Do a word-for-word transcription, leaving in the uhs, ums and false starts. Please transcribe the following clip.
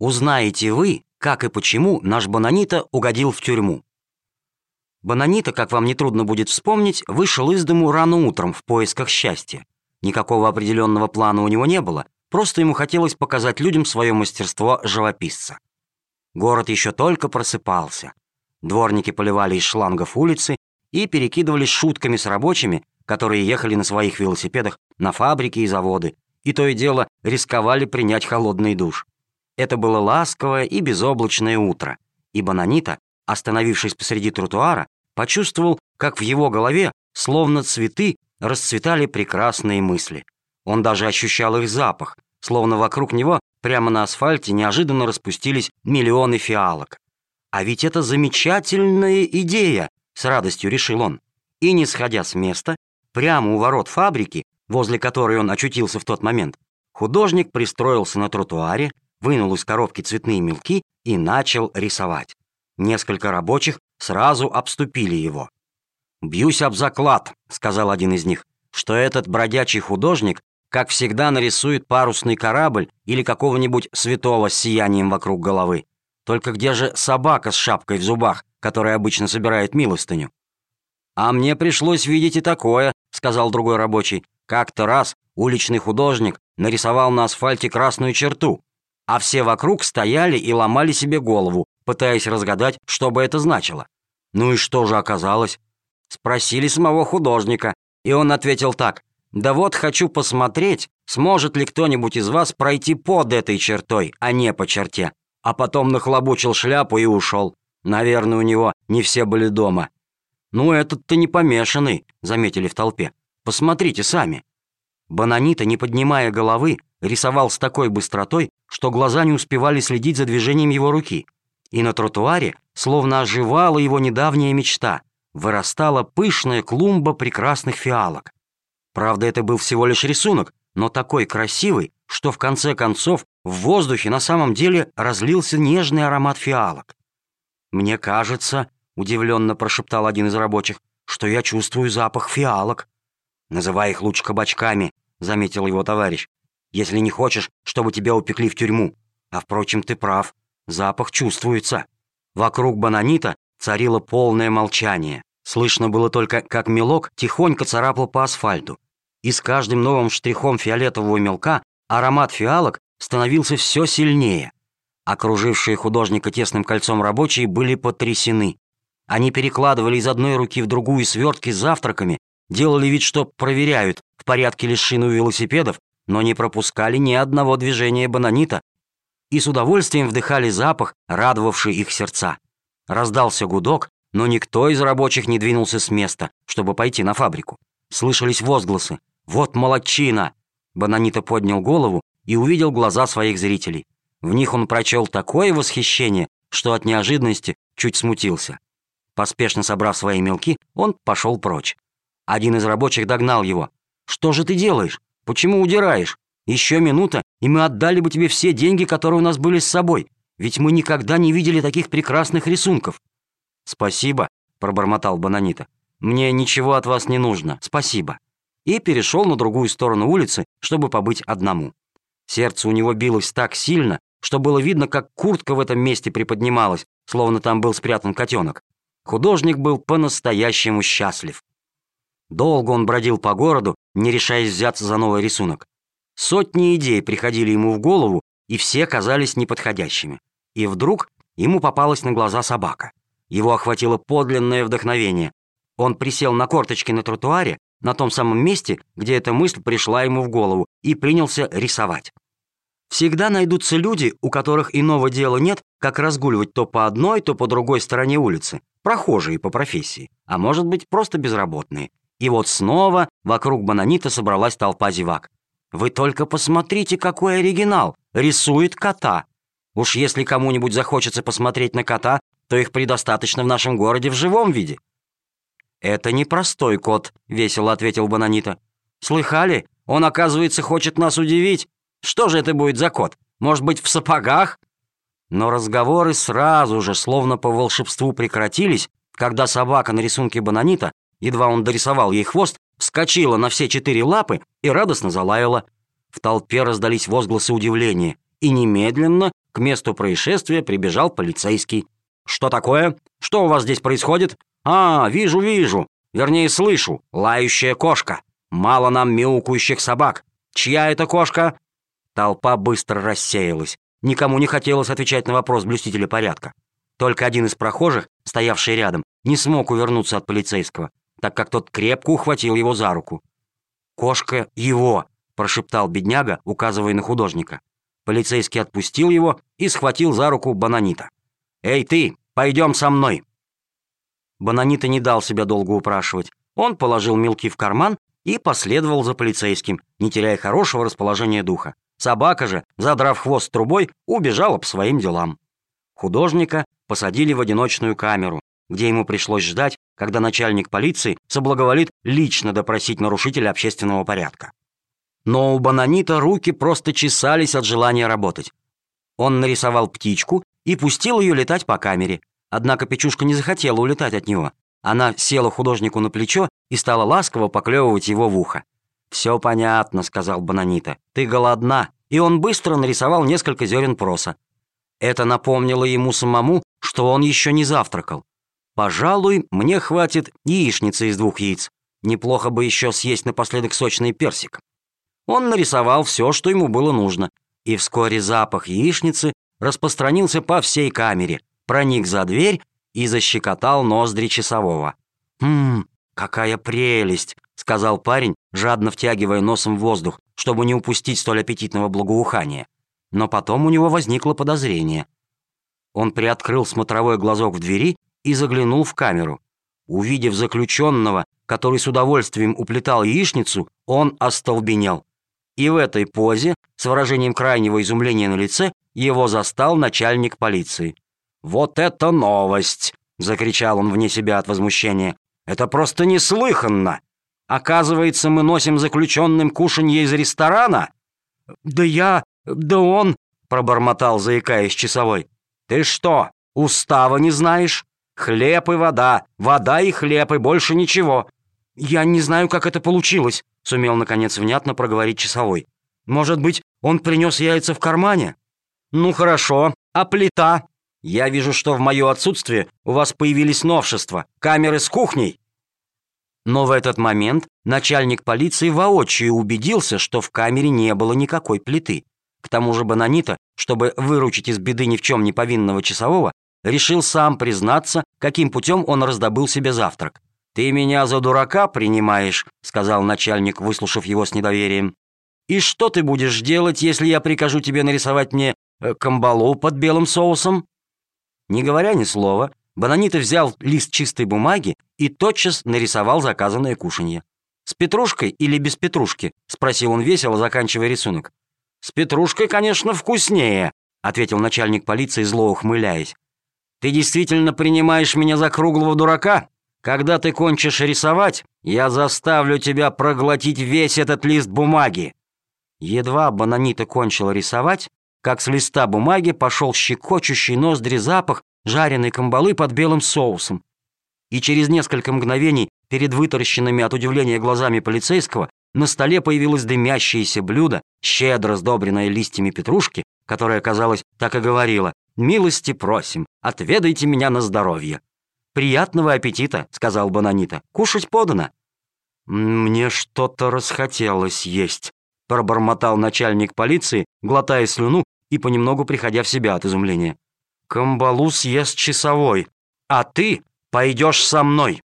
Узнаете вы, как и почему наш Бонанита угодил в тюрьму. Бонанита, как вам нетрудно будет вспомнить, вышел из дому рано утром в поисках счастья. Никакого определенного плана у него не было, просто ему хотелось показать людям свое мастерство живописца. Город еще только просыпался. Дворники поливали из шлангов улицы и перекидывались шутками с рабочими, которые ехали на своих велосипедах на фабрики и заводы, и то и дело рисковали принять холодный душ. Это было ласковое и безоблачное утро, и Бонанита, остановившись посреди тротуара, почувствовал, как в его голове, словно цветы, расцветали прекрасные мысли. Он даже ощущал их запах, словно вокруг него прямо на асфальте неожиданно распустились миллионы фиалок. «А ведь это замечательная идея!» — с радостью решил он. И, не сходя с места, прямо у ворот фабрики, возле которой он очутился в тот момент, художник пристроился на тротуаре, вынул из коробки цветные мелки и начал рисовать. Несколько рабочих сразу обступили его. «Бьюсь об заклад», — сказал один из них, «что этот бродячий художник, как всегда, нарисует парусный корабль или какого-нибудь святого с сиянием вокруг головы. Только где же собака с шапкой в зубах, которая обычно собирает милостыню?» «А мне пришлось видеть и такое», — сказал другой рабочий. «Как-то раз уличный художник нарисовал на асфальте красную черту, а все вокруг стояли и ломали себе голову, пытаясь разгадать, что бы это значило. Ну и что же оказалось? Спросили самого художника, и он ответил так: «Да вот хочу посмотреть, сможет ли кто-нибудь из вас пройти под этой чертой, а не по черте». А потом нахлобучил шляпу и ушел. Наверное, у него не все были дома. «Ну, этот-то не помешанный», — заметили в толпе. «Посмотрите сами». Бонанита, не поднимая головы, рисовал с такой быстротой, что глаза не успевали следить за движением его руки. И на тротуаре словно оживала его недавняя мечта. Вырастала пышная клумба прекрасных фиалок. Правда, это был всего лишь рисунок, но такой красивый, что в конце концов в воздухе на самом деле разлился нежный аромат фиалок. «Мне кажется, — удивленно прошептал один из рабочих, — что я чувствую запах фиалок». «Называй их лучше кабачками», — заметил его товарищ, «если не хочешь, чтобы тебя упекли в тюрьму. А, впрочем, ты прав, запах чувствуется». Вокруг Бонанита царило полное молчание. Слышно было только, как мелок тихонько царапал по асфальту. И с каждым новым штрихом фиолетового мелка аромат фиалок становился все сильнее. Окружившие художника тесным кольцом рабочие были потрясены. Они перекладывали из одной руки в другую свертки с завтраками, делали вид, что проверяют, в порядке ли шины у велосипедов, но не пропускали ни одного движения Бонанита и с удовольствием вдыхали запах, радовавший их сердца. Раздался гудок, но никто из рабочих не двинулся с места, чтобы пойти на фабрику. Слышались возгласы: «Вот молодчина!» Бонанита поднял голову и увидел глаза своих зрителей. В них он прочел такое восхищение, что от неожиданности чуть смутился. Поспешно собрав свои мелки, он пошел прочь. Один из рабочих догнал его. «Что же ты делаешь? Почему удираешь? Еще минута, и мы отдали бы тебе все деньги, которые у нас были с собой, ведь мы никогда не видели таких прекрасных рисунков». «Спасибо», — пробормотал Бонанита. «Мне ничего от вас не нужно, спасибо». И перешел на другую сторону улицы, чтобы побыть одному. Сердце у него билось так сильно, что было видно, как куртка в этом месте приподнималась, словно там был спрятан котенок. Художник был по-настоящему счастлив. Долго он бродил по городу, не решаясь взяться за новый рисунок. Сотни идей приходили ему в голову, и все казались неподходящими. И вдруг ему попалась на глаза собака. Его охватило подлинное вдохновение. Он присел на корточки на тротуаре, на том самом месте, где эта мысль пришла ему в голову, и принялся рисовать. Всегда найдутся люди, у которых иного дела нет, как разгуливать то по одной, то по другой стороне улицы, прохожие по профессии, а может быть просто безработные. И вот снова вокруг Бонанита собралась толпа зевак. «Вы только посмотрите, какой оригинал! Рисует кота! Уж если кому-нибудь захочется посмотреть на кота, то их предостаточно в нашем городе в живом виде». «Это не простой кот», — весело ответил Бонанита. «Слыхали? Он, оказывается, хочет нас удивить. Что же это будет за кот? Может быть, в сапогах?» Но разговоры сразу же, словно по волшебству, прекратились, когда собака на рисунке Бонанита, едва он дорисовал ей хвост, вскочила на все четыре лапы и радостно залаяла. В толпе раздались возгласы удивления, и немедленно к месту происшествия прибежал полицейский. «Что такое? Что у вас здесь происходит?» «А, вижу, вижу. Вернее, слышу. Лающая кошка. Мало нам мяукающих собак. Чья это кошка?» Толпа быстро рассеялась. Никому не хотелось отвечать на вопрос блюстителя порядка. Только один из прохожих, стоявший рядом, не смог увернуться от полицейского, так как тот крепко ухватил его за руку. «Кошка его!» – прошептал бедняга, указывая на художника. Полицейский отпустил его и схватил за руку Бонанита. «Эй ты, пойдем со мной!» Бонанита не дал себя долго упрашивать. Он положил мелки в карман и последовал за полицейским, не теряя хорошего расположения духа. Собака же, задрав хвост трубой, убежала по своим делам. Художника посадили в одиночную камеру, где ему пришлось ждать, когда начальник полиции соблаговолит лично допросить нарушителя общественного порядка. Но у Бонанита руки просто чесались от желания работать. Он нарисовал птичку и пустил ее летать по камере. Однако Печушка не захотела улетать от него. Она села художнику на плечо и стала ласково поклевывать его в ухо. «Все понятно», — сказал Бонанита. «Ты голодна». И он быстро нарисовал несколько зерен проса. Это напомнило ему самому, что он еще не завтракал. «Пожалуй, мне хватит яичницы из двух яиц. Неплохо бы еще съесть напоследок сочный персик». Он нарисовал все, что ему было нужно, и вскоре запах яичницы распространился по всей камере, проник за дверь и защекотал ноздри часового. «Хм, какая прелесть!» — сказал парень, жадно втягивая носом воздух, чтобы не упустить столь аппетитного благоухания. Но потом у него возникло подозрение. Он приоткрыл смотровой глазок в двери и заглянул в камеру. Увидев заключенного, который с удовольствием уплетал яичницу, он остолбенел. И в этой позе, с выражением крайнего изумления на лице, его застал начальник полиции. «Вот это новость!» — закричал он вне себя от возмущения. «Это просто неслыханно! Оказывается, мы носим заключенным кушанье из ресторана?» «Да я... да он...» — пробормотал, заикаясь часовой. «Ты что, устава не знаешь? Хлеб и вода, вода и хлеб, и больше ничего». «Я не знаю, как это получилось», — сумел, наконец, внятно проговорить часовой. «Может быть, он принес яйца в кармане?» «Ну хорошо, а плита? Я вижу, что в мое отсутствие у вас появились новшества, камеры с кухней». Но в этот момент начальник полиции воочию убедился, что в камере не было никакой плиты. К тому же Бонанита, чтобы выручить из беды ни в чем не повинного часового, решил сам признаться, каким путем он раздобыл себе завтрак. «Ты меня за дурака принимаешь», — сказал начальник, выслушав его с недоверием. «И что ты будешь делать, если я прикажу тебе нарисовать мне э, камбалу под белым соусом?» Не говоря ни слова, Бонанита взял лист чистой бумаги и тотчас нарисовал заказанное кушанье. «С петрушкой или без петрушки?» — спросил он весело, заканчивая рисунок. «С петрушкой, конечно, вкуснее», — ответил начальник полиции, зло ухмыляясь. «Ты действительно принимаешь меня за круглого дурака? Когда ты кончишь рисовать, я заставлю тебя проглотить весь этот лист бумаги». Едва Бонанита кончил рисовать, как с листа бумаги пошел щекочущий ноздри запах жареной камбалы под белым соусом. И через несколько мгновений перед вытаращенными от удивления глазами полицейского на столе появилось дымящееся блюдо, щедро сдобренное листьями петрушки, которое, казалось, так и говорило: «Милости просим, отведайте меня на здоровье». «Приятного аппетита», — сказал Бонанита. «Кушать подано». «Мне что-то расхотелось есть», — пробормотал начальник полиции, глотая слюну и понемногу приходя в себя от изумления. «Камбалу съест часовой, а ты пойдешь со мной».